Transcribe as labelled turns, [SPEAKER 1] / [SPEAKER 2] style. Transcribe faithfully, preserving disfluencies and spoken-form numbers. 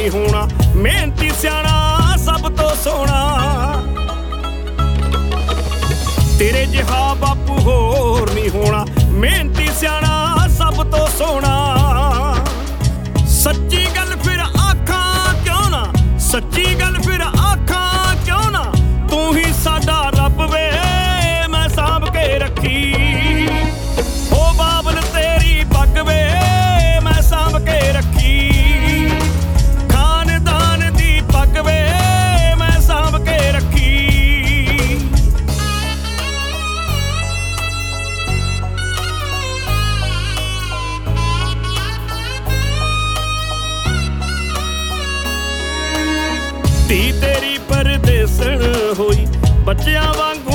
[SPEAKER 1] ਨਹੀਂ ਹੋਣਾ, ਮਿਹਨਤੀ ਸਿਆਣਾ ਸਭ ਤੋਂ ਸੋਹਣਾ। ਤੇਰੇ ਜਿਹਾ ਬਾਪੂ ਹੋਰ ਨਹੀਂ ਹੋਣਾ, ਮਿਹਨਤੀ ਸਿਆਣਾ ਸਭ ਤੋਂ ਸੋਹਣਾ। ਸੱਚੀ ਗੱਲ ਫਿਰ ਆਖਾਂ ਕਿਉਂ ਨਾ, ਸੱਚੀ ਗੱਲ ਫਿਰ ਆਖਾਂ ਕਿਉਂ ਨਾ, ਤੂੰ ਹੀ ਸਾਡਾ ਰੱਬ ਵੇ ਮੈਂ ਸਾਂਭ ਕੇ ਰੱਖੀ। ਹੋ ਬਾਬਲ ਤੇਰੀ ਪੱਗ ਵੇ ਮੈਂ ਸਾਂਭ ਕੇ ਰੱਖੀ, ਖਾਨਦਾਨ ਦੀ ਪੱਗ ਵੇ ਮੈਂ ਸਾਂਭ ਕੇ ਰੱਖੀ। ਧੀ ਤੇਰੀ ਪਰਦੇਸਣ ਹੋਈ, ਬੱਚਿਆਂ ਵਾਂਗ